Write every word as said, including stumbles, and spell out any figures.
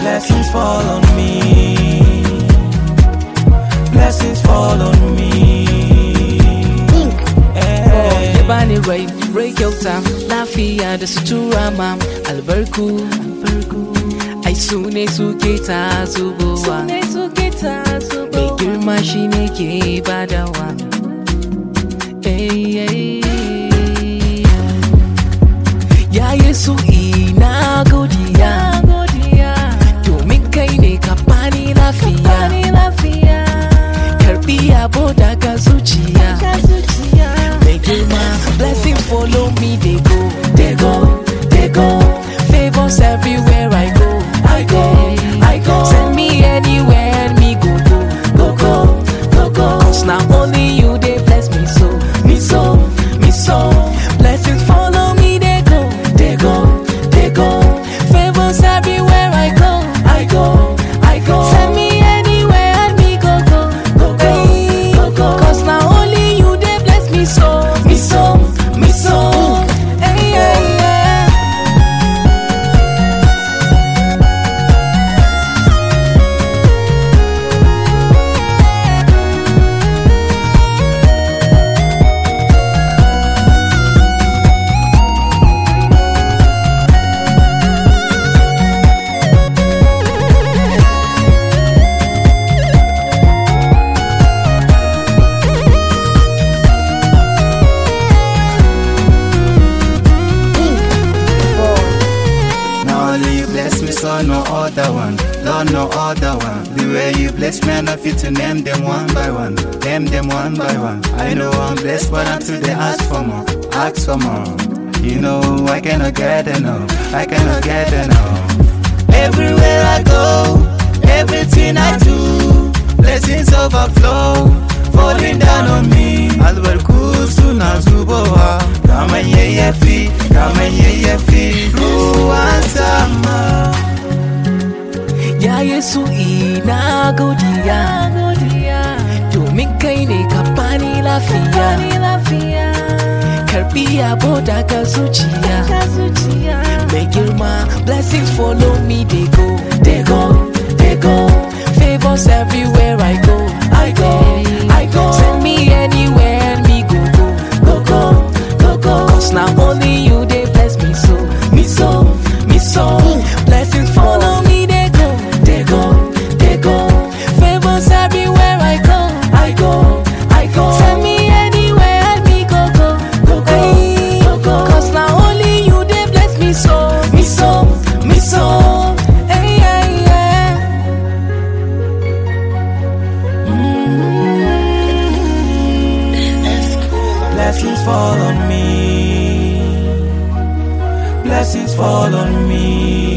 blessings fall on me. Blessings fall on me. Oh, Yabani Ray, Ray Yota, Lafia, the Sutura Mam, Alberku, I soon a suketa Zuboa, make your machine ke badawa. Hey, Ya Yesu ina godiya, domin kai ne ka bani lafiya, karbi yabo daga zuciya. Blessings follow me, they go, they go, they go. Favors everywhere I go, I go, I go. Send me anywhere and me go, go, go, go, go, go. Cause now only you, they bless me so, me so, me so. Blessings follow me, they go, they go, they go. Favors everywhere I go, I go, I go. Send me anywhere and me go, go, go, go, go, go. Cause now only you, they bless me so, me so. Me so, hey, yeah, yeah. Lord, no other one, Lord, no other one. The way you bless me, I know fit to name them one by one, name them one by one. I know I'm blessed, but until they ask for more, ask for more. You know, I cannot get enough, I cannot get enough. Everywhere I go, everything I do, blessings overflow, falling down on me. Alberku suna zubowa, kama yeye fi, kama yeye fi, ruwan sama. Ya Yesu ina godiya, domin kai ne ka bani lafiya, karbi yabo daga zuciya. Mai girma, blessings follow me, they go, they go, they go. Favors everywhere I go, I go, I go. Send me anywhere and me go, go, go, go, go, go. Cause now only you, they bless me so, me so, me so. Blessings follow me, they go, they go, they go. Favors everywhere I go, I go, I go. Send me anywhere and me go, go, go, go, go, go. Cause now only you, they bless me so, me so, me so. Hey, yeah, yeah. Blessings fall on me. Blessings fall on me.